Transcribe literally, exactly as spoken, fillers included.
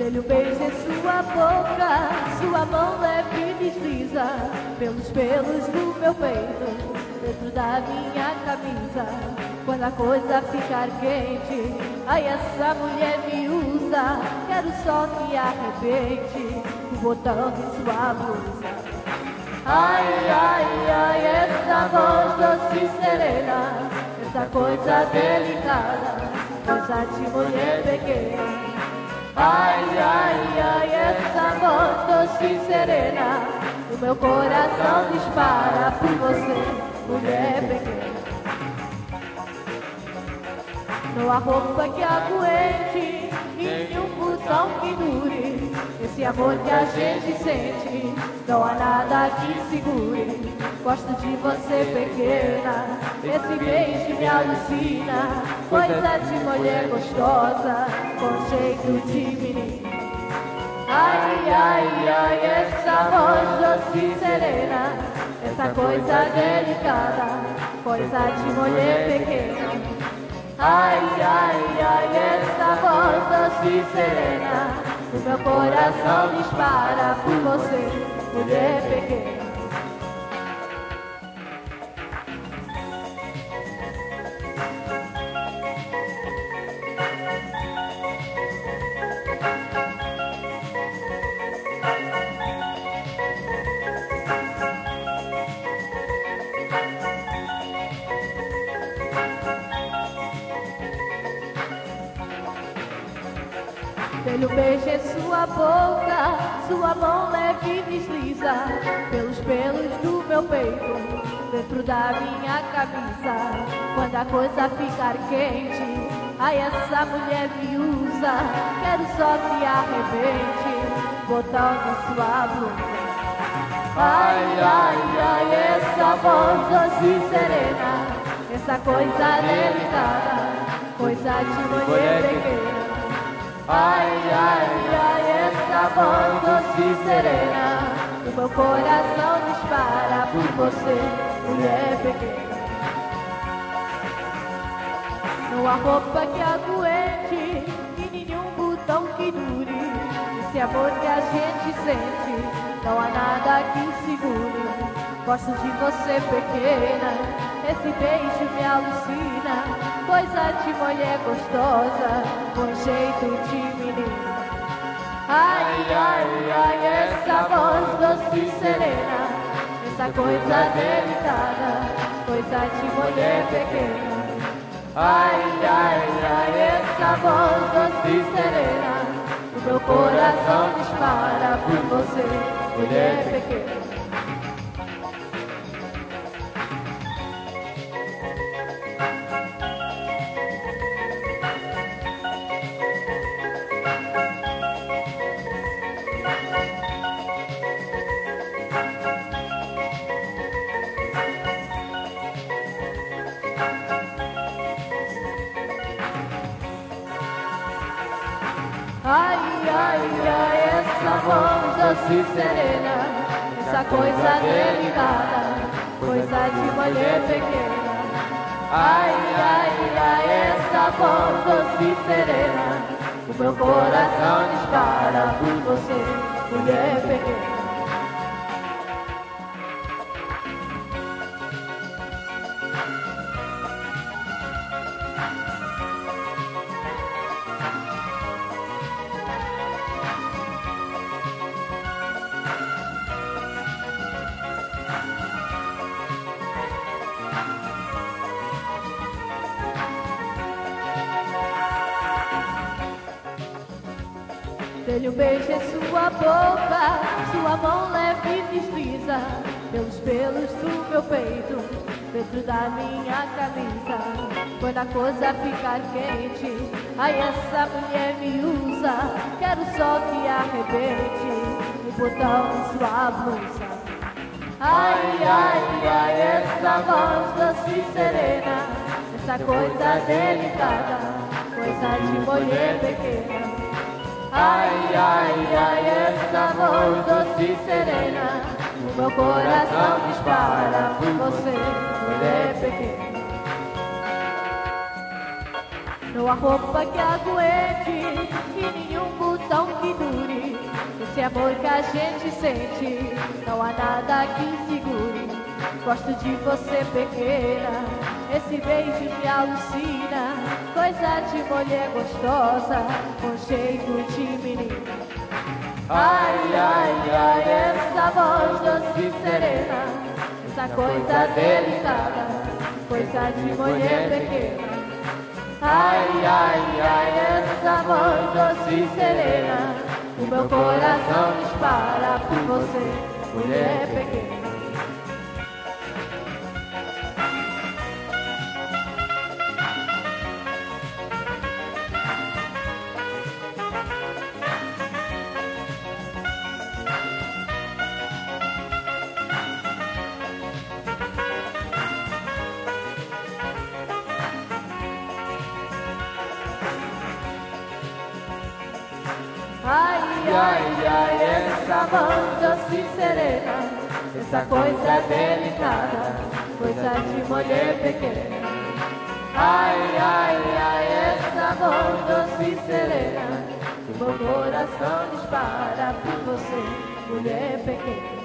Dê-lhe um beijo em sua boca, sua mão leve desliza pelos pelos do meu peito, dentro da minha camisa. Quando a coisa ficar quente, ai, essa mulher me usa. Quero só que arrebente o botão de sua blusa. Ai, ai, ai, essa voz doce e serena, essa coisa delicada, coisa de mulher pequena. Ai, ai, ai, essa voz doce e serena, o meu coração dispara por você, mulher pequena. Não há roupa que aguente, nenhum botão que dure esse amor que a gente sente, não há nada que segure. Gosto de você pequena, esse beijo me alucina, coisa de mulher gostosa, com jeito de menina. Ai, ai, ai, essa voz doce e serena, essa coisa delicada, coisa de mulher pequena. Ai, ai, ai, essa voz doce e serena, o meu coração dispara por você, mulher pequena. Dê-lhe um beijo em sua boca, sua mão leve desliza pelos pelos do meu peito, dentro da minha camisa. Quando a coisa ficar quente, ai, essa mulher me usa. Quero só que arrebente o botão de sua blusa. Ai, ai, ai, essa voz doce e serena, essa coisa delicada, coisa de mulher pequena. Ai, ai, ai, essa voz doce e serena, o meu coração dispara por você, mulher pequena. Não há roupa que aguente e nenhum botão que dure esse amor que a gente sente, não há nada que segure. Gosto de você pequena, esse beijo me alucina, coisa de mulher gostosa, com jeito de menina. Ai, ai, ai, essa voz doce e serena, essa coisa delicada, coisa de mulher pequena. Ai, ai, ai, essa voz doce e serena, o meu coração dispara por você, mulher pequena. Ai, ai, ai, essa voz doce e serena, essa coisa delicada, coisa de mulher pequena. Ai, ai, ai, essa voz doce e serena, o meu coração dispara por você, mulher pequena. Dê-lhe um beijo em sua boca, sua mão leve desliza pelos pelos do meu peito, dentro da minha camisa. Quando a coisa ficar quente, ai, essa mulher me usa. Quero só que arrebente o botão de sua blusa. Ai, ai, ai, essa voz doce e serena, essa coisa delicada, coisa de mulher pequena. Ai, ai, ai, essa voz doce e serena, o meu coração dispara por você, mulher pequena. Não há roupa que aguente e nenhum botão que amor que a gente sente, não há nada que segure. Gosto de você pequena, esse beijo me alucina. Coisa de mulher gostosa, com jeito de menina. Ai, ai, ai, essa voz doce e serena, essa coisa delicada, coisa de mulher pequena. Ai, ai, ai, essa voz doce e serena, o meu coração dispara por você, mulher pequena. Ai, ai, ai, essa voz doce e serena, essa coisa delicada, coisa de mulher pequena. Ai, ai, ai, essa voz doce e serena, o meu coração dispara por você, mulher pequena.